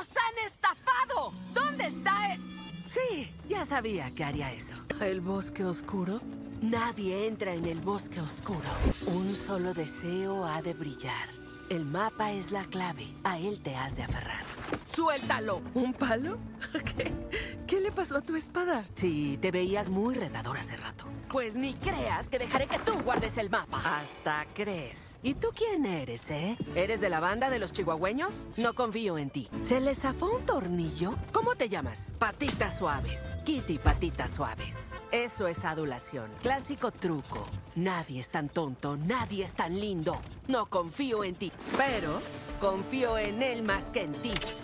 ¡Nos han estafado! ¿Dónde está el...? Sí, ya sabía que haría eso. ¿El bosque oscuro? Nadie entra en el bosque oscuro. Un solo deseo ha de brillar. El mapa es la clave. A él te has de aferrar. ¡Suéltalo! ¿Un palo? ¿Qué le pasó a tu espada? Sí, te veías muy retador hace rato. Pues ni creas que dejaré que tú guardes el mapa. Hasta crees. ¿Y tú quién eres, eh? ¿Eres de la banda de los chihuahueños? No confío en ti. ¿Se le zafó un tornillo? ¿Cómo te llamas? Patitas suaves. Kitty Patitas Suaves. Eso es adulación. Clásico truco. Nadie es tan tonto, nadie es tan lindo. No confío en ti, pero confío en él más que en ti.